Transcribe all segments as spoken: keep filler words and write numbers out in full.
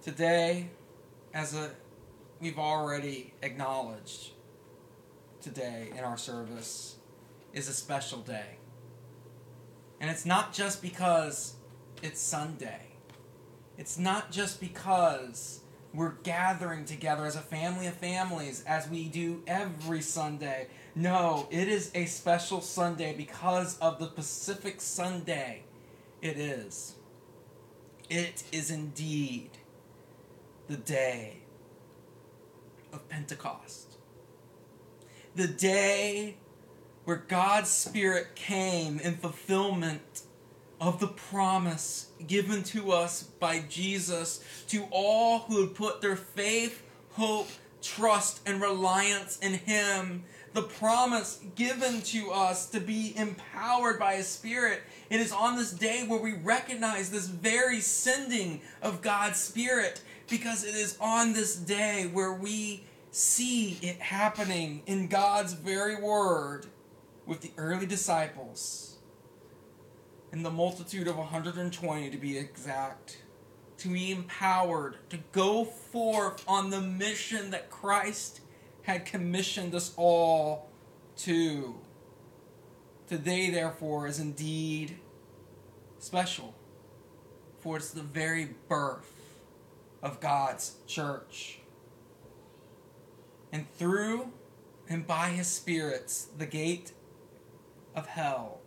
Today, as a we've already acknowledged, today in our service is a special day. And it's not just because it's Sunday. It's not just because we're gathering together as a family of families as we do every Sunday. No, it is a special Sunday because of the Pacific Sunday it is. It is indeed the day of Pentecost. The day where God's Spirit came in fulfillment of the promise given to us by Jesus to all who would put their faith, hope, trust, and reliance in Him. The promise given to us to be empowered by His Spirit. It is on this day where we recognize this very sending of God's Spirit, because it is on this day where we see it happening in God's very word with the early disciples and the multitude of one hundred twenty to be exact, to be empowered to go forth on the mission that Christ had commissioned us all to. Today, therefore, is indeed special, for it's the very birth of God's church. And through and by His spirits, the gate of hell,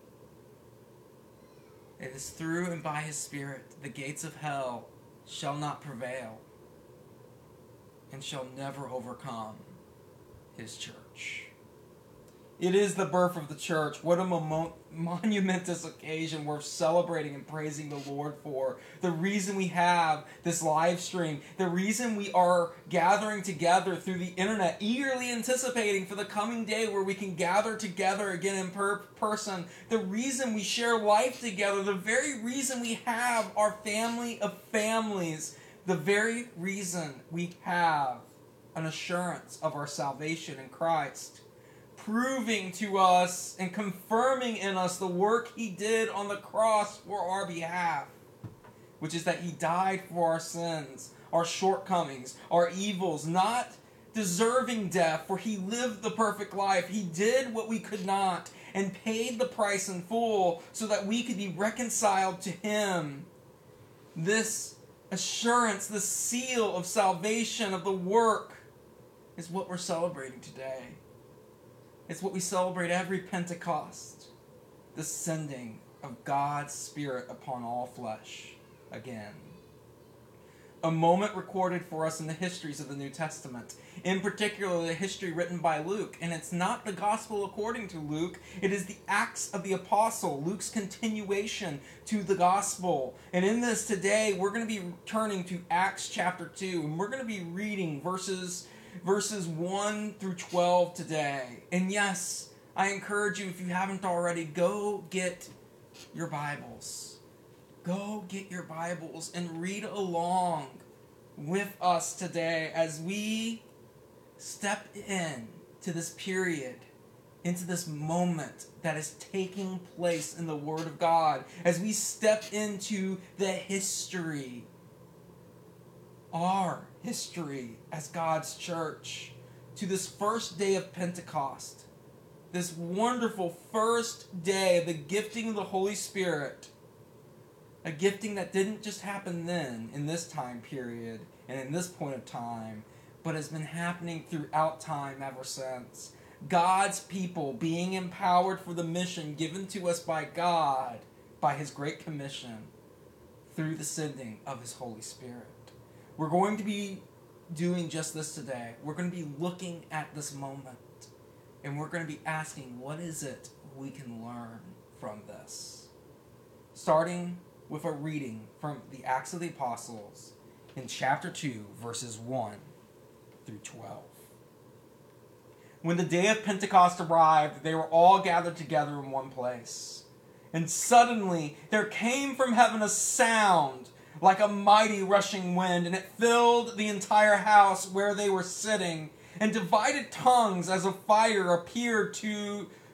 it is through and by His Spirit, the gates of hell shall not prevail and shall never overcome His church. It is the birth of the church. What a mo- monumentous occasion worth celebrating and praising the Lord for. The reason we have this live stream, the reason we are gathering together through the internet, eagerly anticipating for the coming day where we can gather together again in per- person, the reason we share life together, the very reason we have our family of families, the very reason we have an assurance of our salvation in Christ, proving to us and confirming in us the work He did on the cross for our behalf, which is that He died for our sins, our shortcomings, our evils, not deserving death, for He lived the perfect life. He did what we could not and paid the price in full so that we could be reconciled to Him. This assurance, this seal of salvation, of the work, is what we're celebrating today. It's what we celebrate every Pentecost, the sending of God's Spirit upon all flesh again. A moment recorded for us in the histories of the New Testament, in particular the history written by Luke. And it's not the Gospel according to Luke, it is the Acts of the Apostle, Luke's continuation to the Gospel. And in this today, we're going to be turning to Acts chapter two, and we're going to be reading verses Verses one through twelve today. And yes, I encourage you, if you haven't already, go get your Bibles. Go get your Bibles and read along with us today as we step in to this period, into this moment that is taking place in the Word of God, as we step into the history, our history as God's church, to this first day of Pentecost, this wonderful first day of the gifting of the Holy Spirit, a gifting that didn't just happen then, in this time period, and in this point of time, but has been happening throughout time ever since. God's people being empowered for the mission given to us by God, by His Great Commission, through the sending of His Holy Spirit. We're going to be doing just this today. We're going to be looking at this moment, and we're going to be asking, what is it we can learn from this? Starting with a reading from the Acts of the Apostles in chapter two, verses one through twelve. When the day of Pentecost arrived, they were all gathered together in one place. And suddenly there came from heaven a sound like a mighty rushing wind, and it filled the entire house where they were sitting. And divided tongues as of fire appeared to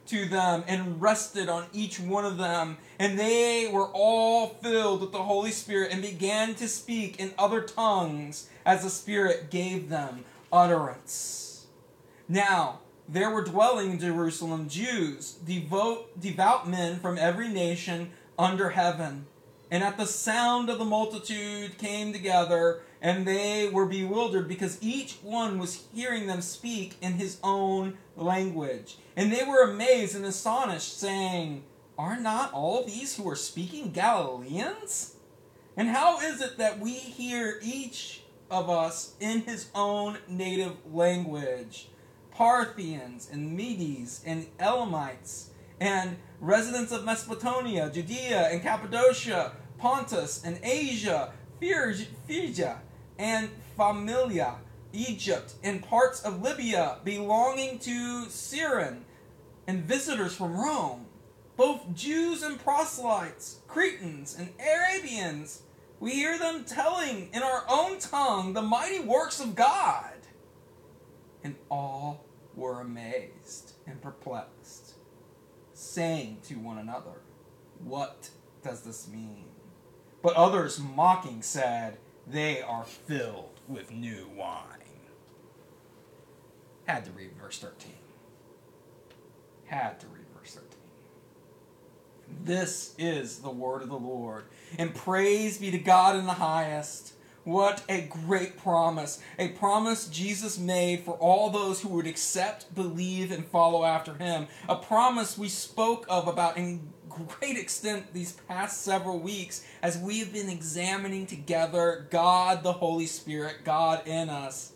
to them and rested on each one of them. And they were all filled with the Holy Spirit and began to speak in other tongues as the Spirit gave them utterance. Now, there were dwelling in Jerusalem Jews, devout, devout men from every nation under heaven. And at the sound of the multitude came together, and they were bewildered because each one was hearing them speak in his own language. And they were amazed and astonished, saying, "Are not all these who are speaking Galileans? And how is it that we hear each of us in his own native language? Parthians and Medes and Elamites and residents of Mesopotamia, Judea and Cappadocia, Pontus and Asia, Phrygia and Familia, Egypt and parts of Libya belonging to Cyrene, and visitors from Rome, both Jews and proselytes, Cretans and Arabians. We hear them telling in our own tongue the mighty works of God." And all were amazed and perplexed, saying to one another, "What does this mean?" But others, mocking, said, "They are filled with new wine." Had to read verse thirteen. Had to read verse thirteen. This is the word of the Lord, and praise be to God in the highest. What a great promise. A promise Jesus made for all those who would accept, believe, and follow after him. A promise we spoke of about in great extent these past several weeks as we have been examining together God the Holy Spirit, God in us.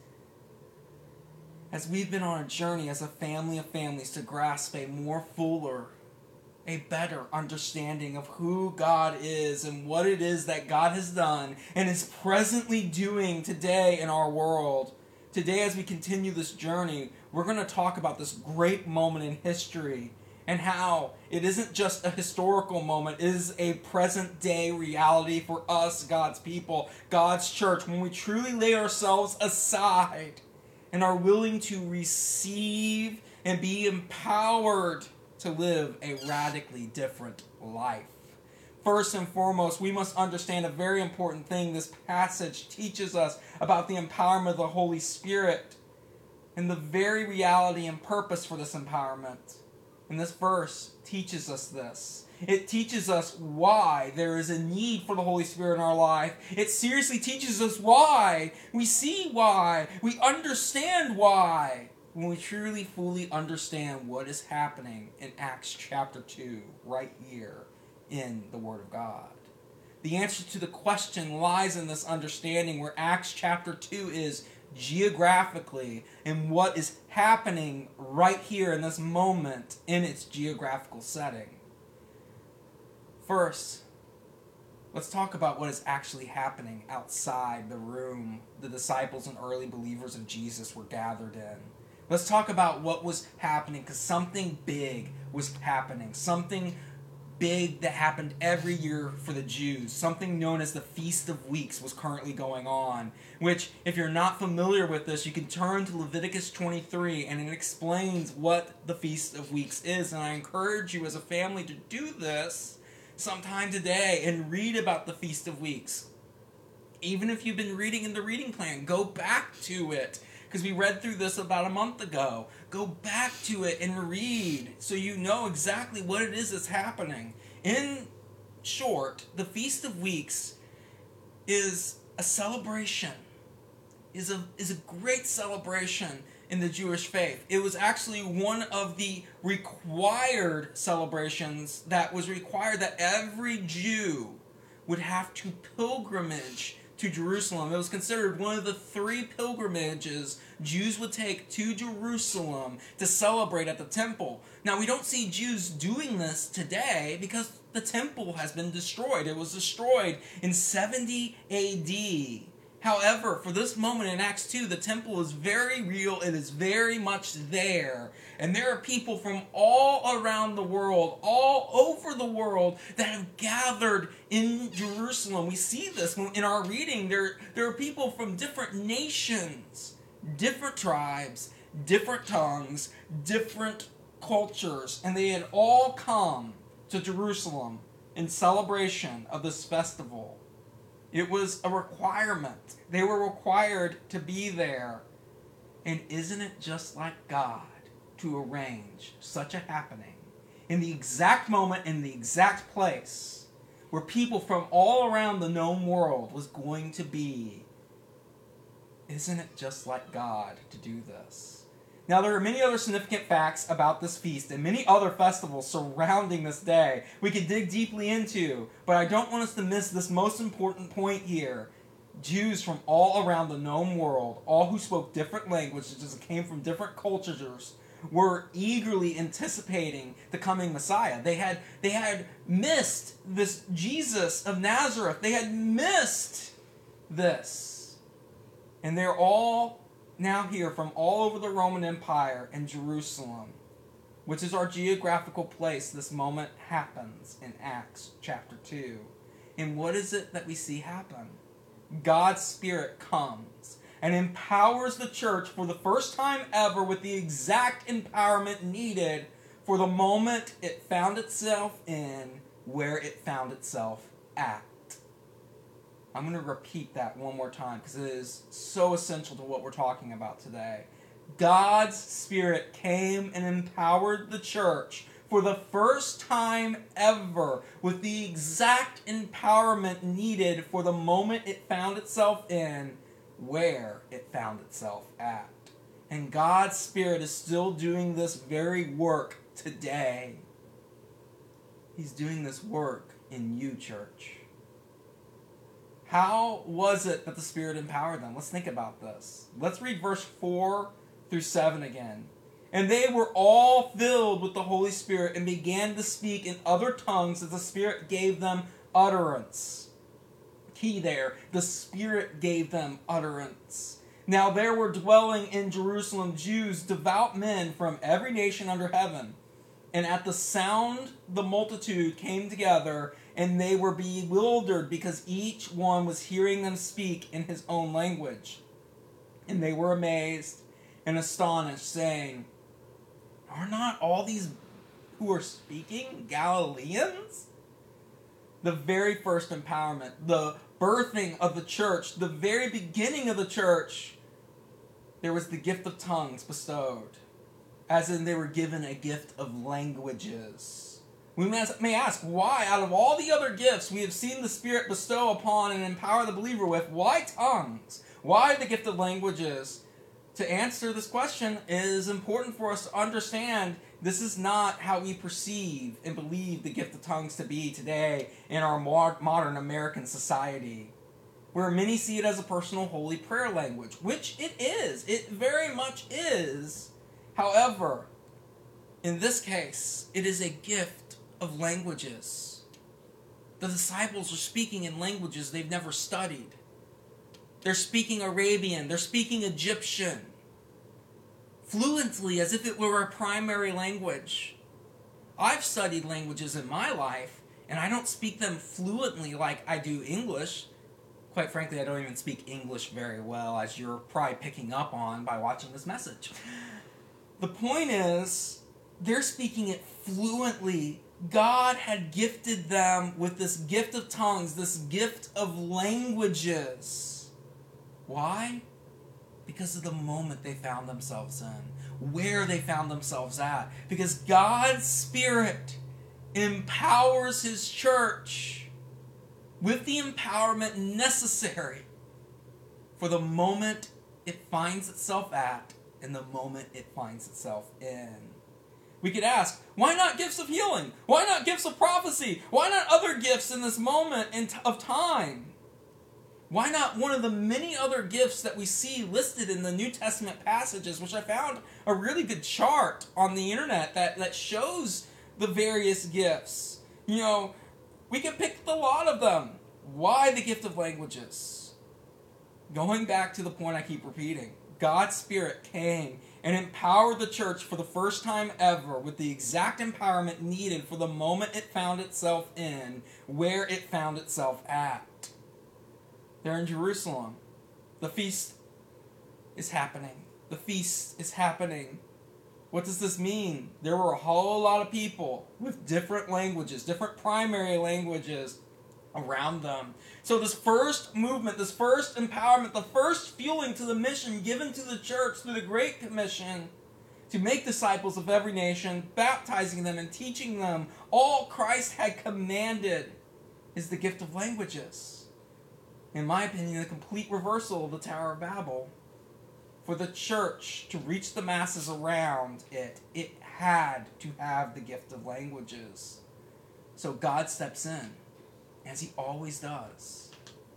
As we've been on a journey as a family of families to grasp a more fuller, a better understanding of who God is and what it is that God has done and is presently doing today in our world. Today, as we continue this journey, we're going to talk about this great moment in history and how it isn't just a historical moment, it is a present day reality for us, God's people, God's church, when we truly lay ourselves aside and are willing to receive and be empowered to live a radically different life. First and foremost, we must understand a very important thing this passage teaches us about the empowerment of the Holy Spirit and the very reality and purpose for this empowerment. And this verse teaches us this. It teaches us why there is a need for the Holy Spirit in our life. It seriously teaches us why. We see why. We understand why. When we truly, fully understand what is happening in Acts chapter two, right here in the Word of God. The answer to the question lies in this understanding where Acts chapter two is geographically and what is happening right here in this moment in its geographical setting. First, let's talk about what is actually happening outside the room the disciples and early believers of Jesus were gathered in. Let's talk about what was happening, because something big was happening. Something big that happened every year for the Jews. Something known as the Feast of Weeks was currently going on. Which, if you're not familiar with this, you can turn to Leviticus twenty-three, and it explains what the Feast of Weeks is. And I encourage you as a family to do this sometime today and read about the Feast of Weeks. Even if you've been reading in the reading plan, go back to it. Because we read through this about a month ago. Go back to it and read so you know exactly what it is that's happening. In short, the Feast of Weeks is a celebration, is a, is a great celebration in the Jewish faith. It was actually one of the required celebrations that was required that every Jew would have to pilgrimage to Jerusalem. It was considered one of the three pilgrimages Jews would take to Jerusalem to celebrate at the temple. Now, we don't see Jews doing this today because the temple has been destroyed. It was destroyed in seventy A D. However, for this moment in Acts two, the temple is very real. It is very much there. And there are people from all around the world, all over the world, that have gathered in Jerusalem. We see this in our reading. There, there are people from different nations, different tribes, different tongues, different cultures, and they had all come to Jerusalem in celebration of this festival. It was a requirement. They were required to be there. And isn't it just like God to arrange such a happening in the exact moment, in the exact place where people from all around the known world was going to be? Isn't it just like God to do this? Now, there are many other significant facts about this feast and many other festivals surrounding this day we could dig deeply into, but I don't want us to miss this most important point here. Jews from all around the known world, all who spoke different languages and came from different cultures, were eagerly anticipating the coming Messiah. They had, they had missed this Jesus of Nazareth. They had missed this. And they're all now here from all over the Roman Empire and Jerusalem, which is our geographical place this moment happens in Acts chapter two. And what is it that we see happen? God's Spirit comes and empowers the church for the first time ever with the exact empowerment needed for the moment it found itself in, where it found itself at. I'm going to repeat that one more time because it is so essential to what we're talking about today. God's Spirit came and empowered the church for the first time ever with the exact empowerment needed for the moment it found itself in, where it found itself at. And God's Spirit is still doing this very work today. He's doing this work in you, church. How was it that the Spirit empowered them? Let's think about this. Let's read verse four through seven again. And they were all filled with the Holy Spirit and began to speak in other tongues as the Spirit gave them utterance. Key there, the Spirit gave them utterance. Now there were dwelling in Jerusalem Jews, devout men from every nation under heaven. And at the sound the multitude came together, and they were bewildered because each one was hearing them speak in his own language. And they were amazed and astonished, saying, "Are not all these who are speaking Galileans?" The very first empowerment, the birthing of the church, the very beginning of the church, there was the gift of tongues bestowed. As in they were given a gift of languages. We may ask, why, out of all the other gifts we have seen the Spirit bestow upon and empower the believer with, why tongues? Why the gift of languages? To answer this question, it is important for us to understand this is not how we perceive and believe the gift of tongues to be today in our modern American society, where many see it as a personal holy prayer language, which it is. It very much is. However, in this case, it is a gift of languages. The disciples are speaking in languages they've never studied. They're speaking Arabian. They're speaking Egyptian. Fluently, as if it were a primary language. I've studied languages in my life, and I don't speak them fluently like I do English. Quite frankly, I don't even speak English very well, as you're probably picking up on by watching this message. The point is, they're speaking it fluently. God had gifted them with this gift of tongues, this gift of languages. Why? Because of the moment they found themselves in, where they found themselves at. Because God's Spirit empowers His church with the empowerment necessary for the moment it finds itself at and the moment it finds itself in. We could ask, why not gifts of healing? Why not gifts of prophecy? Why not other gifts in this moment in t- of time? Why not one of the many other gifts that we see listed in the New Testament passages, which I found a really good chart on the internet that, that shows the various gifts. You know, we can pick a lot of them. Why the gift of languages? Going back to the point I keep repeating, God's Spirit came and empowered the church for the first time ever with the exact empowerment needed for the moment it found itself in, where it found itself at. They're in Jerusalem. The feast is happening. The feast is happening. What does this mean? There were a whole lot of people with different languages, different primary languages around them. So this first movement, this first empowerment, the first fueling to the mission given to the church through the Great Commission to make disciples of every nation, baptizing them and teaching them all Christ had commanded, is the gift of languages. In my opinion, a complete reversal of the Tower of Babel. For the church to reach the masses around it, it had to have the gift of languages. So God steps in, as he always does.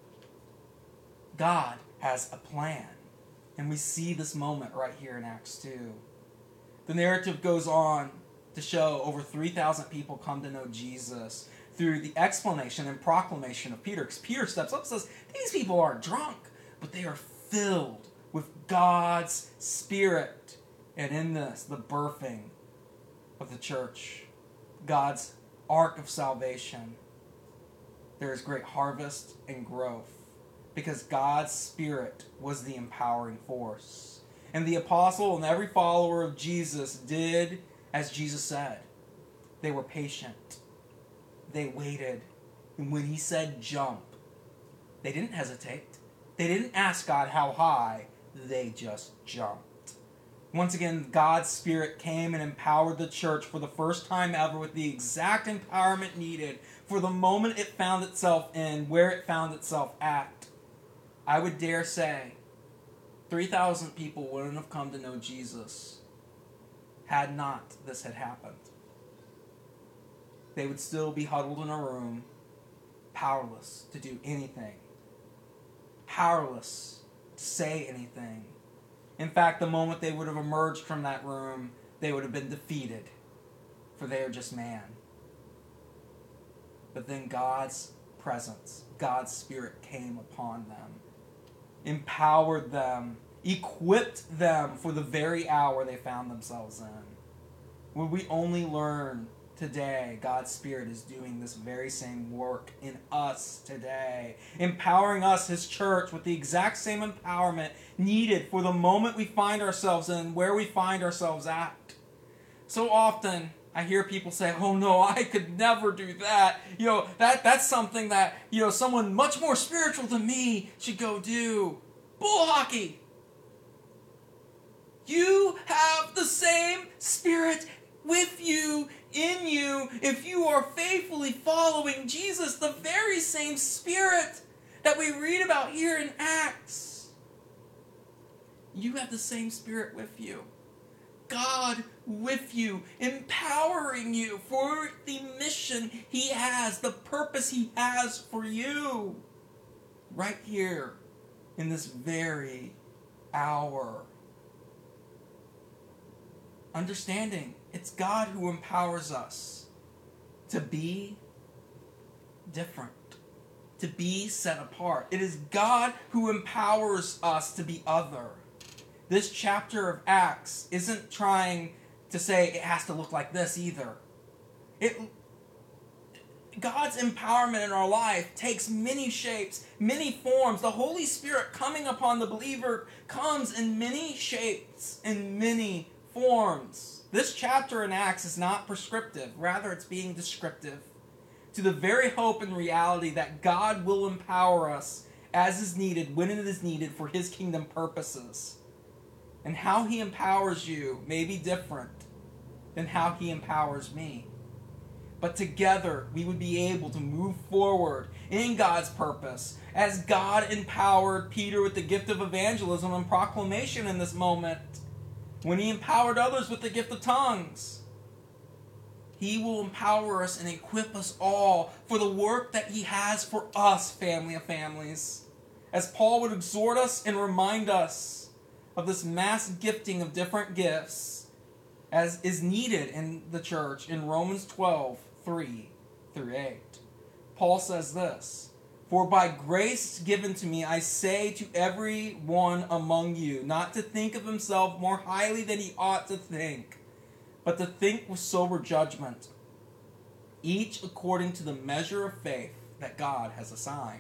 God has a plan. And we see this moment right here in Acts two. The narrative goes on to show over three thousand people come to know Jesus through the explanation and proclamation of Peter. Because Peter steps up and says, these people aren't drunk, but they are filled with God's Spirit. And in this, the birthing of the church, God's ark of salvation, there is great harvest and growth because God's Spirit was the empowering force. And the apostle and every follower of Jesus did as Jesus said. They were patient. They waited. And when he said jump, they didn't hesitate. They didn't ask God how high. They just jumped. Once again, God's Spirit came and empowered the church for the first time ever with the exact empowerment needed for the moment it found itself in, where it found itself at. I would dare say three thousand people wouldn't have come to know Jesus had not this had happened. They would still be huddled in a room, powerless to do anything, powerless say anything. In fact, the moment they would have emerged from that room, they would have been defeated, for they are just man. But then God's presence, God's Spirit came upon them, empowered them, equipped them for the very hour they found themselves in. Would we only learn today, God's Spirit is doing this very same work in us today, empowering us, his church, with the exact same empowerment needed for the moment we find ourselves in, where we find ourselves at. So often, I hear people say, oh no, I could never do that. You know, that that's something that, you know, someone much more spiritual than me should go do. Bull hockey! You have the same Spirit with you, in you, if you are faithfully following Jesus, the very same Spirit that we read about here in Acts. You have the same Spirit with you. God with you, empowering you for the mission he has, the purpose he has for you. Right here in this very hour. Understanding it's God who empowers us to be different, to be set apart. It is God who empowers us to be other. This chapter of Acts isn't trying to say it has to look like this either. It, God's empowerment in our life takes many shapes, many forms. The Holy Spirit coming upon the believer comes in many shapes, in many forms. This chapter in Acts is not prescriptive. Rather, it's being descriptive to the very hope and reality that God will empower us as is needed, when it is needed for his kingdom purposes. And how he empowers you may be different than how he empowers me. But together, we would be able to move forward in God's purpose as God empowered Peter with the gift of evangelism and proclamation in this moment. When he empowered others with the gift of tongues, he will empower us and equip us all for the work that he has for us, family of families. As Paul would exhort us and remind us of this mass gifting of different gifts as is needed in the church in Romans twelve, three through eight. Paul says this, "For by grace given to me, I say to every one among you, not to think of himself more highly than he ought to think, but to think with sober judgment, each according to the measure of faith that God has assigned.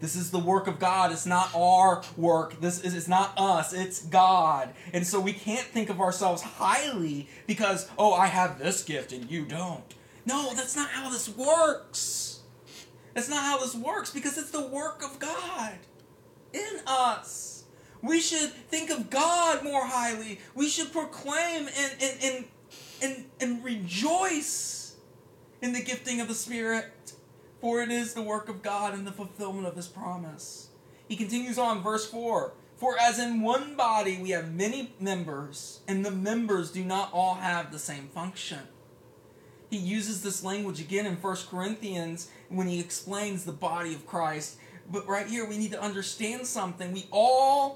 This is the work of God. It's not our work. This is it's not us. It's God. And so we can't think of ourselves highly because, oh, I have this gift and you don't. No, that's not how this works. That's not how this works because it's the work of God in us. We should think of God more highly. We should proclaim and, and, and, and, and rejoice in the gifting of the Spirit, for it is the work of God and the fulfillment of His promise. He continues on, verse four. For as in one body we have many members, and the members do not all have the same function. He uses this language again in First Corinthians when he explains the body of Christ. But right here we need to understand something. We all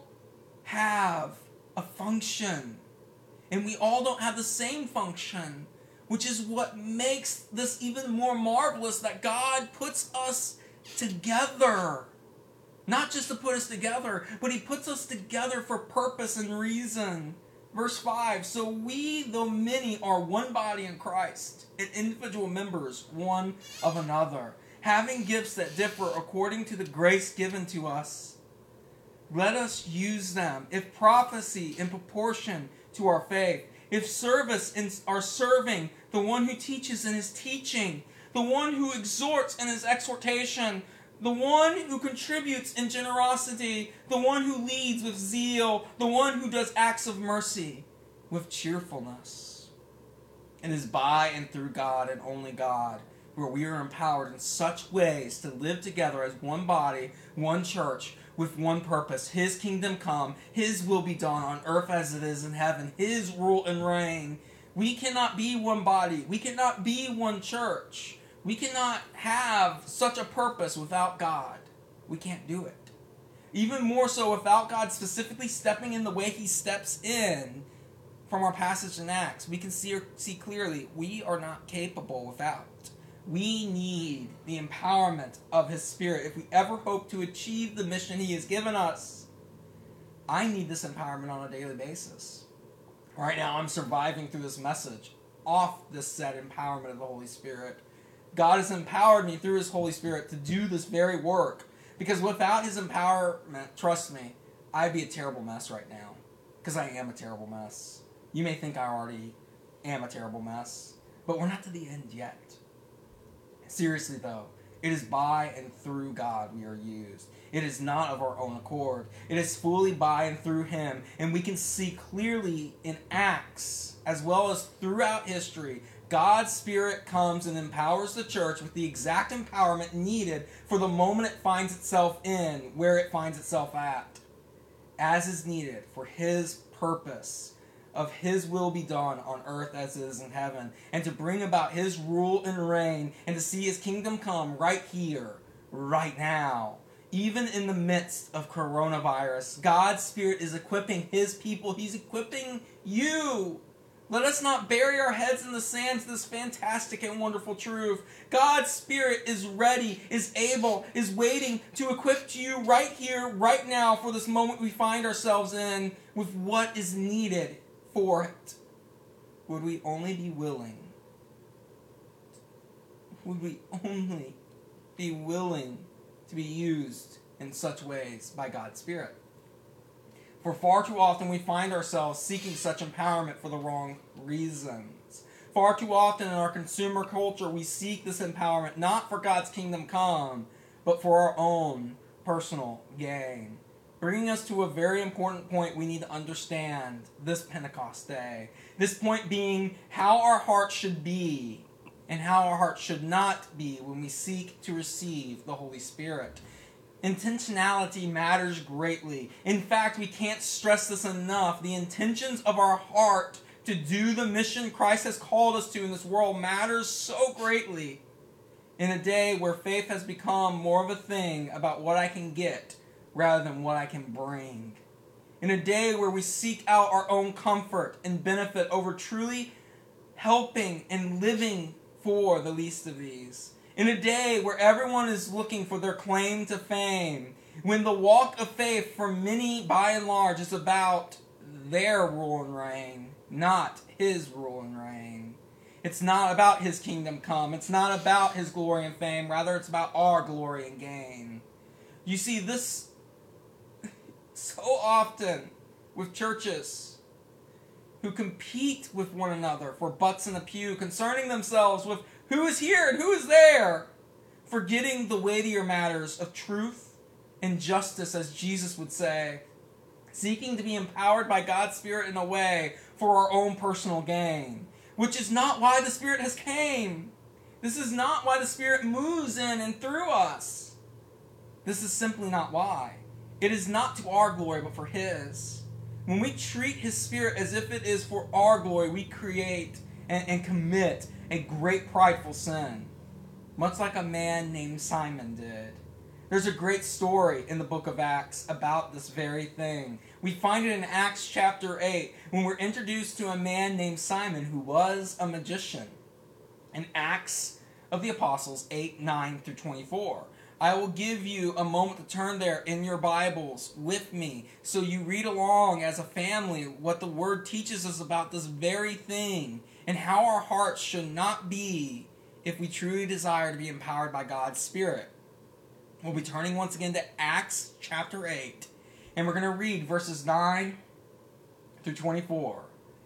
have a function, and we all don't have the same function, which is what makes this even more marvelous, that God puts us together. Not just to put us together, but He puts us together for purpose and reason. Verse five, so we, though many, are one body in Christ, and individual members one of another, having gifts that differ according to the grace given to us. Let us use them. If prophecy, in proportion to our faith. If service, in our serving. The one who teaches in his teaching. The one who exhorts in his exhortation. The one who contributes in generosity. The one who leads with zeal. The one who does acts of mercy with cheerfulness. It is by and through God and only God where we are empowered in such ways to live together as one body, one church, with one purpose. His kingdom come, His will be done on earth as it is in heaven. His rule and reign. We cannot be one body. We cannot be one church. We cannot have such a purpose without God. We can't do it. Even more so without God specifically stepping in the way He steps in from our passage in Acts. We can see, see clearly we are not capable without. We need the empowerment of His Spirit if we ever hope to achieve the mission He has given us. I need this empowerment on a daily basis. Right now, I'm surviving through this message off this said empowerment of the Holy Spirit. God has empowered me through His Holy Spirit to do this very work. Because without His empowerment, trust me, I'd be a terrible mess right now. Because I am a terrible mess. You may think I already am a terrible mess. But we're not to the end yet. Seriously though, it is by and through God we are used. It is not of our own accord. It is fully by and through Him. And we can see clearly in Acts, as well as throughout history, God's Spirit comes and empowers the church with the exact empowerment needed for the moment it finds itself in, where it finds itself at, as is needed for His purpose of His will be done on earth as it is in heaven, and to bring about His rule and reign, and to see His kingdom come right here, right now. Even in the midst of coronavirus, God's Spirit is equipping His people. He's equipping you. Let us not bury our heads in the sand to this fantastic and wonderful truth. God's Spirit is ready, is able, is waiting to equip you right here, right now, for this moment we find ourselves in, with what is needed for it. Would we only be willing? Would we only be willing to be used in such ways by God's Spirit? For far too often we find ourselves seeking such empowerment for the wrong reasons. Far too often in our consumer culture we seek this empowerment not for God's kingdom come, but for our own personal gain. Bringing us to a very important point we need to understand this Pentecost Day. This point being how our hearts should be and how our hearts should not be when we seek to receive the Holy Spirit. Intentionality matters greatly. In fact, we can't stress this enough. The intentions of our heart to do the mission Christ has called us to in this world matters so greatly. In a day where faith has become more of a thing about what I can get rather than what I can bring. In a day where we seek out our own comfort and benefit over truly helping and living for the least of these. In a day where everyone is looking for their claim to fame. When the walk of faith for many, by and large, is about their rule and reign, not His rule and reign. It's not about His kingdom come. It's not about His glory and fame. Rather, it's about our glory and gain. You see this so often with churches who compete with one another for butts in the pew, concerning themselves with who is here and who is there, forgetting the weightier matters of truth and justice, as Jesus would say, seeking to be empowered by God's Spirit in a way for our own personal gain, which is not why the Spirit has came. This is not why the Spirit moves in and through us. This is simply not why. It is not to our glory, but for His. When we treat His Spirit as if it is for our glory, we create and, and commit a great prideful sin, much like a man named Simon did. There's a great story in the book of Acts about this very thing. We find it in Acts chapter eight, when we're introduced to a man named Simon who was a magician. In Acts of the Apostles eight, nine through twenty-four. I will give you a moment to turn there in your Bibles with me so you read along as a family what the Word teaches us about this very thing and how our hearts should not be if we truly desire to be empowered by God's Spirit. We'll be turning once again to Acts chapter eight, and we're going to read verses nine through twenty-four.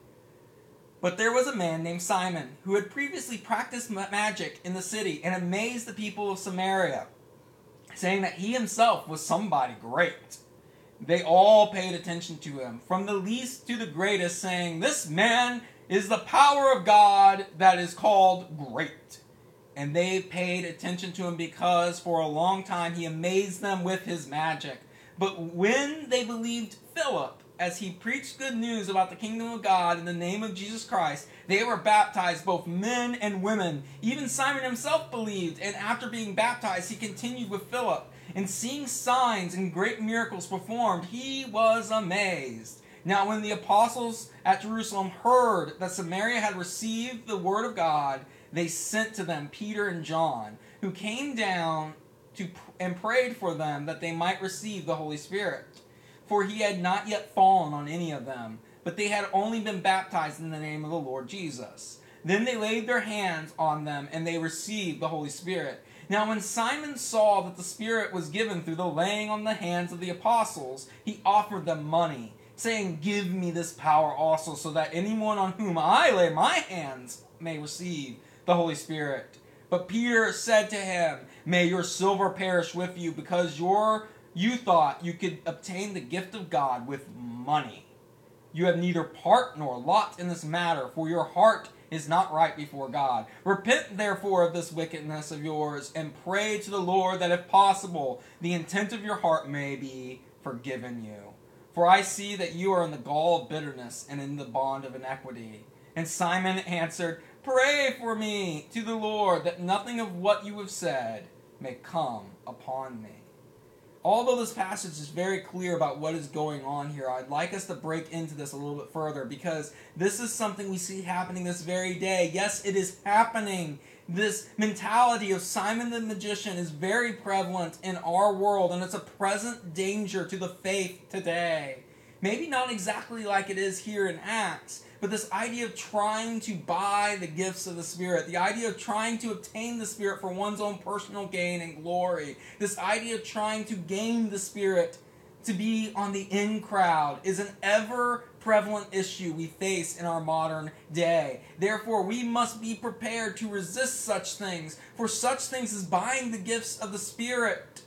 But there was a man named Simon who had previously practiced magic in the city and amazed the people of Samaria, saying that he himself was somebody great. They all paid attention to him, from the least to the greatest, saying, "This man is the power of God that is called great." And they paid attention to him because for a long time he amazed them with his magic. But when they believed Philip, as he preached good news about the kingdom of God in the name of Jesus Christ, they were baptized, both men and women. Even Simon himself believed, and after being baptized, he continued with Philip. And seeing signs and great miracles performed, he was amazed. Now when the apostles at Jerusalem heard that Samaria had received the word of God, they sent to them Peter and John, who came down to and prayed for them that they might receive the Holy Spirit. For he had not yet fallen on any of them, but they had only been baptized in the name of the Lord Jesus. Then they laid their hands on them, and they received the Holy Spirit. Now when Simon saw that the Spirit was given through the laying on the hands of the apostles, he offered them money, saying, "Give me this power also, so that anyone on whom I lay my hands may receive the Holy Spirit." But Peter said to him, "May your silver perish with you, because your you thought you could obtain the gift of God with money. You have neither part nor lot in this matter, for your heart is not right before God. Repent therefore of this wickedness of yours, and pray to the Lord that if possible, the intent of your heart may be forgiven you. For I see that you are in the gall of bitterness and in the bond of iniquity." And Simon answered, "Pray for me to the Lord, that nothing of what you have said may come upon me." Although this passage is very clear about what is going on here, I'd like us to break into this a little bit further, because this is something we see happening this very day. Yes, it is happening. This mentality of Simon the magician is very prevalent in our world, and it's a present danger to the faith today. Maybe not exactly like it is here in Acts, but this idea of trying to buy the gifts of the Spirit, the idea of trying to obtain the Spirit for one's own personal gain and glory, this idea of trying to gain the Spirit to be on the in crowd is an ever-prevalent issue we face in our modern day. Therefore, we must be prepared to resist such things, for such things as buying the gifts of the Spirit,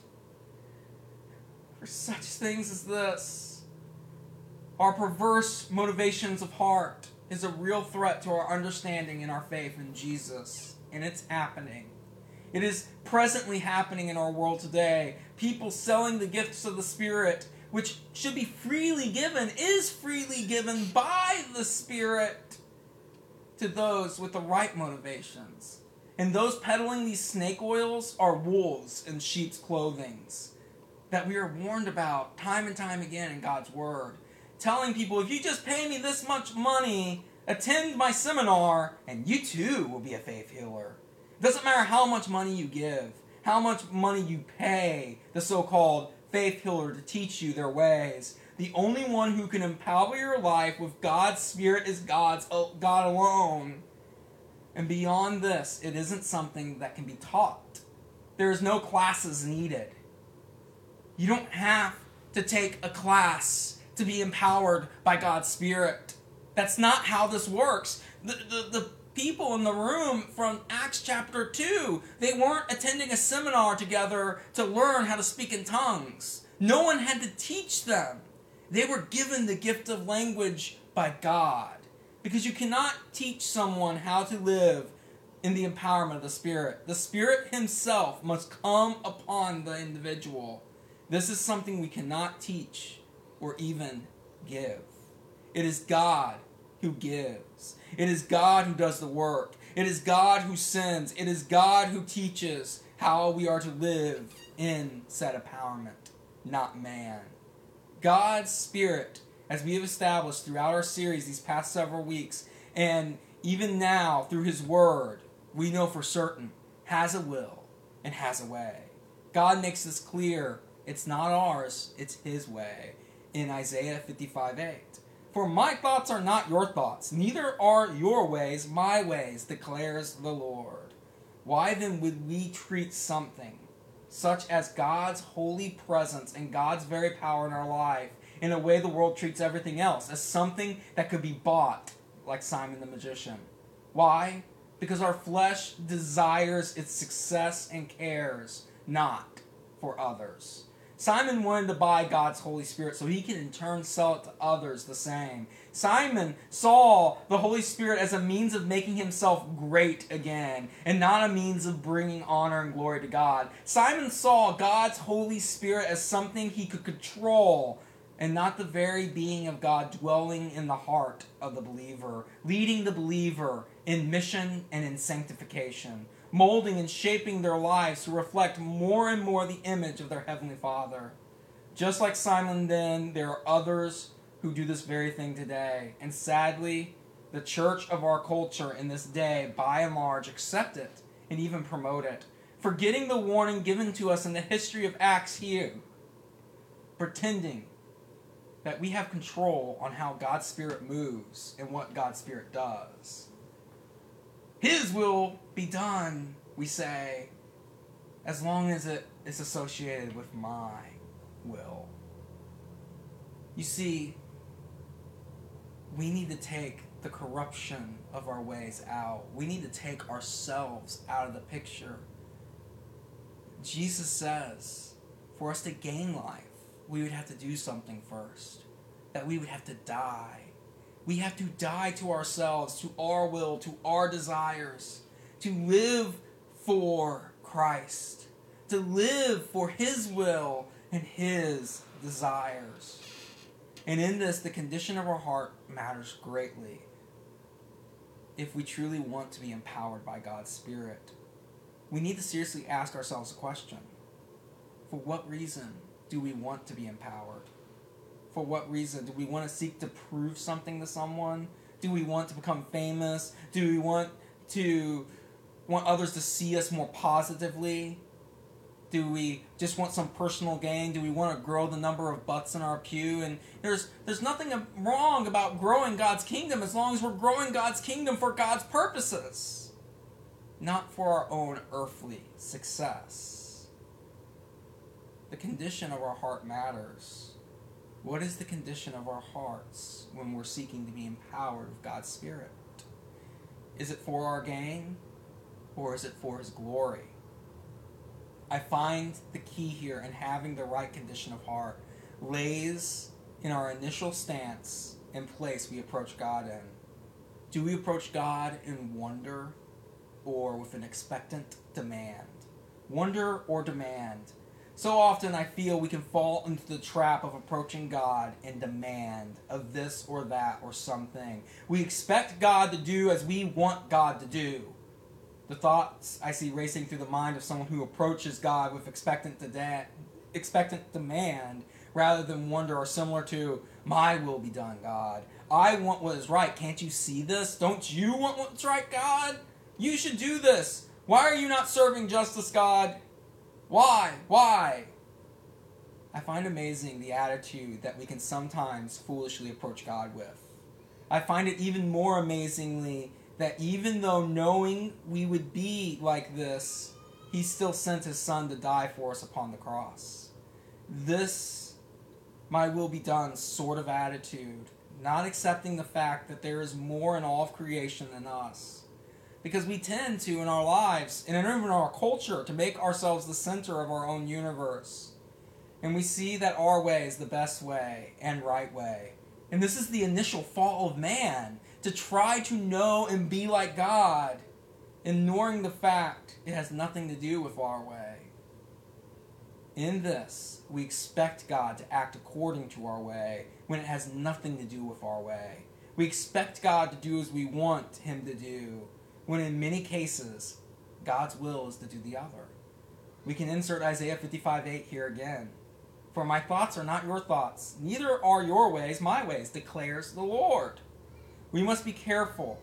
for such things as this, our perverse motivations of heart, is a real threat to our understanding and our faith in Jesus. And it's happening. It is presently happening in our world today. People selling the gifts of the Spirit, which should be freely given, is freely given by the Spirit to those with the right motivations. And those peddling these snake oils are wolves in sheep's clothing that we are warned about time and time again in God's Word. Telling people, if you just pay me this much money, attend my seminar, and you too will be a faith healer. It doesn't matter how much money you give, how much money you pay the so-called faith healer to teach you their ways. The only one who can empower your life with God's Spirit is God's God alone. And beyond this, it isn't something that can be taught. There is no classes needed. You don't have to take a class to be empowered by God's Spirit. That's not how this works. The, the, the people in the room from Acts chapter two, they weren't attending a seminar together to learn how to speak in tongues. No one had to teach them. They were given the gift of language by God. Because you cannot teach someone how to live in the empowerment of the Spirit. The Spirit himself must come upon the individual. This is something we cannot teach or even give. It is God who gives. It is God who does the work. It is God who sends. It is God who teaches how we are to live in said empowerment, not man. God's Spirit, as we have established throughout our series these past several weeks, and even now through His Word, we know for certain, has a will and has a way. God makes this clear. It's not ours, it's His way. In Isaiah fifty-five eight. For my thoughts are not your thoughts, neither are your ways my ways, declares the Lord. Why then would we treat something such as God's holy presence and God's very power in our life in a way the world treats everything else, as something that could be bought, like Simon the magician? Why? Because our flesh desires its success and cares not for others. Simon wanted to buy God's Holy Spirit so he can in turn sell it to others the same. Simon saw the Holy Spirit as a means of making himself great again, and not a means of bringing honor and glory to God. Simon saw God's Holy Spirit as something he could control, and not the very being of God dwelling in the heart of the believer, leading the believer in mission and in sanctification, molding and shaping their lives to reflect more and more the image of their Heavenly Father. Just like Simon then, there are others who do this very thing today. And sadly, the church of our culture in this day, by and large, accept it and even promote it, forgetting the warning given to us in the history of Acts here, pretending that we have control on how God's Spirit moves and what God's Spirit does. His will be done, we say, as long as it is associated with my will. You see, we need to take the corruption of our ways out. We need to take ourselves out of the picture. Jesus says, for us to gain life, we would have to do something first. That we would have to die. We have to die to ourselves, to our will, to our desires, to live for Christ, to live for His will and His desires. And in this, the condition of our heart matters greatly if we truly want to be empowered by God's Spirit. We need to seriously ask ourselves a question. For what reason do we want to be empowered? For what reason? Do we want to seek to prove something to someone? Do we want to become famous? Do we want to want others to see us more positively? Do we just want some personal gain? Do we want to grow the number of butts in our pew? And there's there's nothing wrong about growing God's kingdom as long as we're growing God's kingdom for God's purposes, not for our own earthly success. The condition of our heart matters. What is the condition of our hearts when we're seeking to be empowered with God's Spirit? Is it for our gain, or is it for His glory? I find the key here in having the right condition of heart lays in our initial stance and place we approach God in. Do we approach God in wonder or with an expectant demand? Wonder or demand? So often I feel we can fall into the trap of approaching God in demand of this or that or something. We expect God to do as we want God to do. The thoughts I see racing through the mind of someone who approaches God with expectant, de- expectant demand rather than wonder are similar to, my will be done, God. I want what is right. Can't you see this? Don't you want what's right, God? You should do this. Why are you not serving justice, God? Why? Why? I find amazing the attitude that we can sometimes foolishly approach God with. I find it even more amazingly that even though knowing we would be like this, He still sent His Son to die for us upon the cross. this my will be done sort of attitude, not accepting the fact that there is more in all of creation than us. Because we tend to, in our lives, and even in our culture, to make ourselves the center of our own universe. And we see that our way is the best way and right way. And this is the initial fall of man, to try to know and be like God, ignoring the fact it has nothing to do with our way. In this, we expect God to act according to our way when it has nothing to do with our way. We expect God to do as we want Him to do, when in many cases, God's will is to do the other. We can insert Isaiah fifty-five eight here again. For my thoughts are not your thoughts, neither are your ways my ways, declares the Lord. We must be careful.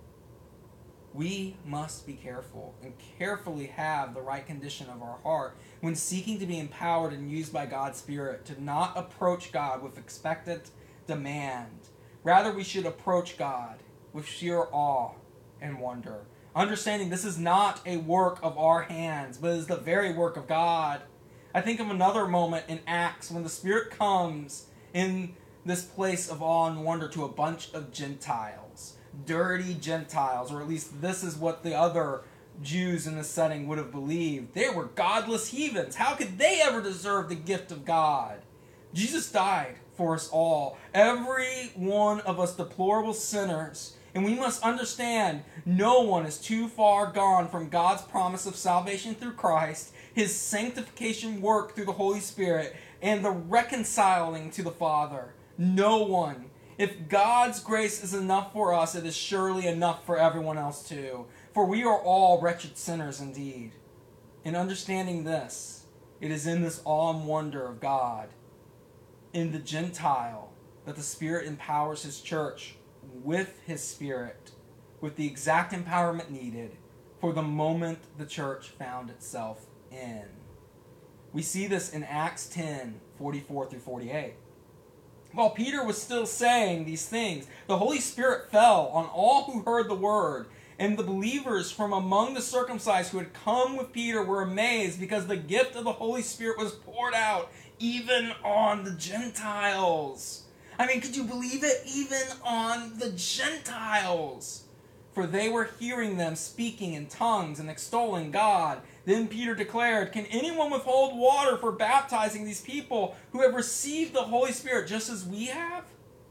We must be careful and carefully have the right condition of our heart when seeking to be empowered and used by God's Spirit to not approach God with expectant demand. Rather, we should approach God with sheer awe and wonder, understanding this is not a work of our hands, but is the very work of God. I think of another moment in Acts when the Spirit comes in this place of awe and wonder to a bunch of Gentiles. Dirty Gentiles, or at least this is what the other Jews in this setting would have believed. They were godless heathens. How could they ever deserve the gift of God? Jesus died for us all, every one of us deplorable sinners, and we must understand no one is too far gone from God's promise of salvation through Christ, His sanctification work through the Holy Spirit, and the reconciling to the Father. No one. If God's grace is enough for us, it is surely enough for everyone else too. For we are all wretched sinners indeed. In understanding this, it is in this awe and wonder of God, in the Gentile, that the Spirit empowers His church with His Spirit, with the exact empowerment needed for the moment the church found itself in. We see this in Acts ten, forty-four through forty-eight. While Peter was still saying these things, the Holy Spirit fell on all who heard the word, and the believers from among the circumcised who had come with Peter were amazed because the gift of the Holy Spirit was poured out even on the Gentiles. I mean, could you believe it? Even on the Gentiles. For they were hearing them speaking in tongues and extolling God. Then Peter declared, "Can anyone withhold water for baptizing these people who have received the Holy Spirit just as we have?"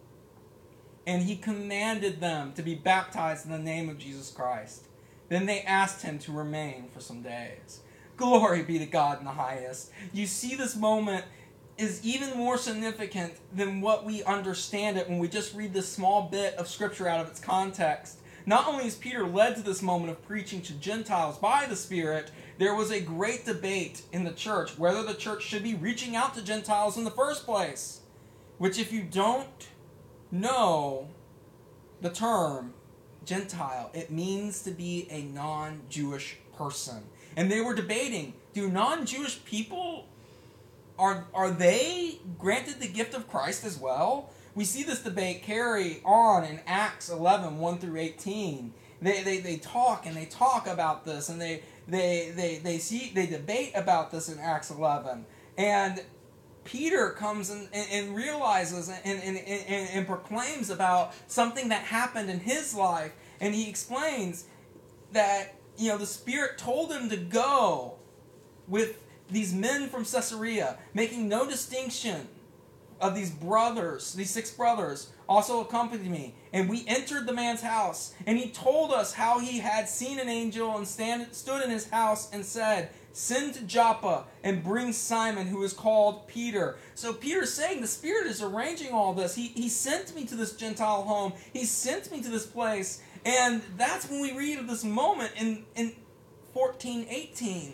And he commanded them to be baptized in the name of Jesus Christ. Then they asked him to remain for some days. Glory be to God in the highest. You see, this moment is even more significant than what we understand it when we just read this small bit of Scripture out of its context. Not only is Peter led to this moment of preaching to Gentiles by the Spirit, there was a great debate in the church whether the church should be reaching out to Gentiles in the first place. Which, if you don't know the term Gentile, it means to be a non-Jewish person. And they were debating, do non-Jewish people, are, are they granted the gift of Christ as well? We see this debate carry on in Acts eleven, one through eighteen. They, they, they talk and they talk about this, and they they, they, they see they debate about this in Acts eleven. And Peter comes and, and, and realizes and, and, and, and, and proclaims about something that happened in his life. And he explains that, you know, the Spirit told him to go with these men from Caesarea, making no distinction of these brothers, these six brothers, also accompanied me. And we entered the man's house, and he told us how he had seen an angel and stand, stood in his house and said, "Send to Joppa and bring Simon, who is called Peter." So Peter's saying the Spirit is arranging all this. He, he sent me to this Gentile home. He sent me to this place. And that's when we read of this moment in, in fourteen eighteen.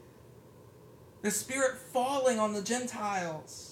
The Spirit falling on the Gentiles.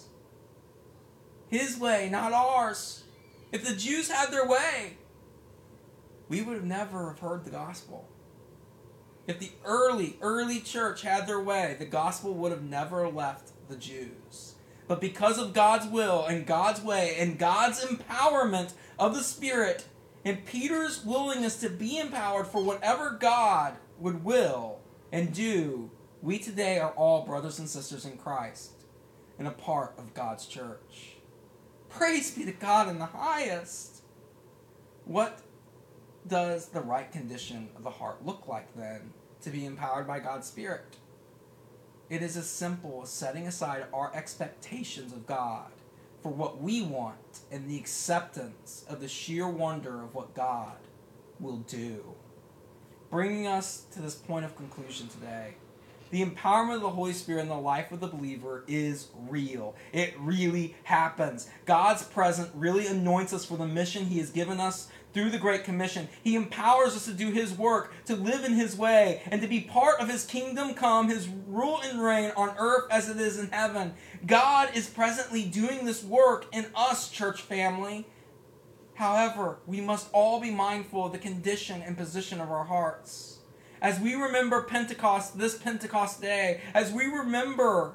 His way, not ours. If the Jews had their way, we would have never have heard the gospel. If the early, early church had their way, the gospel would have never left the Jews. But because of God's will and God's way and God's empowerment of the Spirit and Peter's willingness to be empowered for whatever God would will and do, we today are all brothers and sisters in Christ. and a part of God's church. Praise be to God in the highest. What does the right condition of the heart look like then to be empowered by God's Spirit? It is as simple as setting aside our expectations of God for what we want and the acceptance of the sheer wonder of what God will do. Bringing us to this point of conclusion today, the empowerment of the Holy Spirit in the life of the believer is real. It really happens. God's presence really anoints us for the mission He has given us through the Great Commission. He empowers us to do His work, to live in His way, and to be part of His kingdom come, His rule and reign on earth as it is in heaven. God is presently doing this work in us, church family. However, we must all be mindful of the condition and position of our hearts. As we remember Pentecost, this Pentecost day, as we remember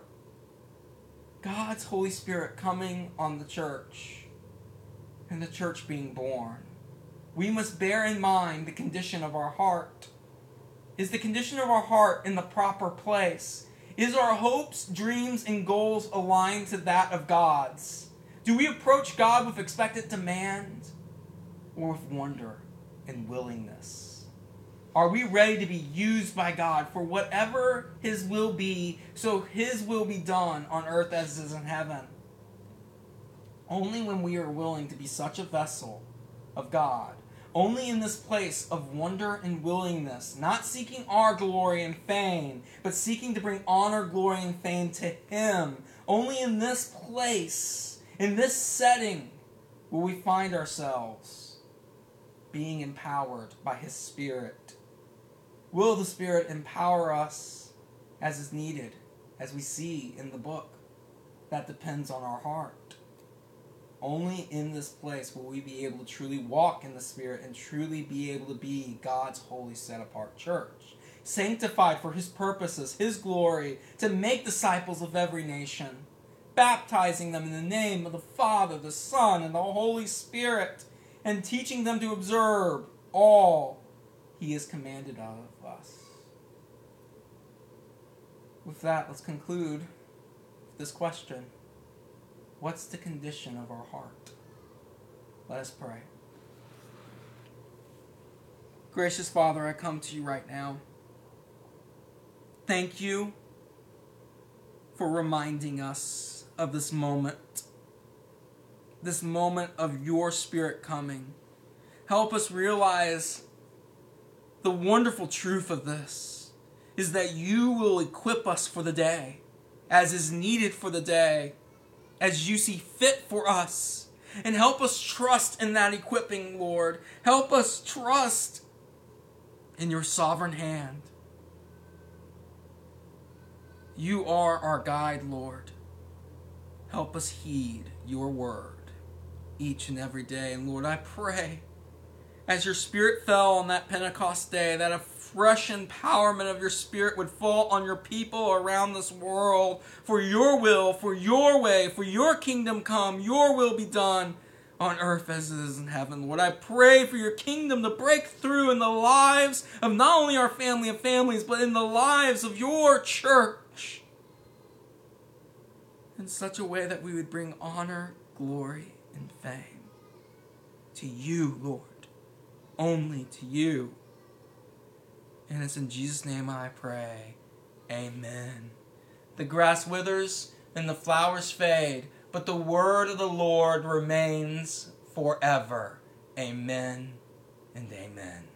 God's Holy Spirit coming on the church and the church being born, we must bear in mind the condition of our heart. Is the condition of our heart in the proper place? Is our hopes, dreams, and goals aligned to that of God's? Do we approach God with expectant demand or with wonder and willingness? Are we ready to be used by God for whatever His will be, so His will be done on earth as it is in heaven? Only when we are willing to be such a vessel of God, only in this place of wonder and willingness, not seeking our glory and fame, but seeking to bring honor, glory, and fame to Him, only in this place, in this setting, will we find ourselves being empowered by His Spirit. Will the Spirit empower us as is needed, as we see in the book? That depends on our heart. Only in this place will we be able to truly walk in the Spirit and truly be able to be God's holy set-apart church, sanctified for His purposes, His glory, to make disciples of every nation, baptizing them in the name of the Father, the Son, and the Holy Spirit, and teaching them to observe all He has commanded of us. With that, let's conclude with this question. What's the condition of our heart? Let us pray. Gracious Father, I come to you right now. Thank you for reminding us of this moment. This moment of your Spirit coming. Help us realize the wonderful truth of this is that you will equip us for the day, as is needed for the day, as you see fit for us. And help us trust in that equipping, Lord. Help us trust in your sovereign hand. You are our guide, Lord. Help us heed your word each and every day. And Lord, I pray, as your Spirit fell on that Pentecost day, that a fresh empowerment of your Spirit would fall on your people around this world for your will, for your way, for your kingdom come, your will be done on earth as it is in heaven. Lord, I pray for your kingdom to break through in the lives of not only our family and families, but in the lives of your church in such a way that we would bring honor, glory, and fame to you, Lord. Only to you. And it's in Jesus' name I pray. Amen. The grass withers and the flowers fade, but the word of the Lord remains forever. Amen and amen.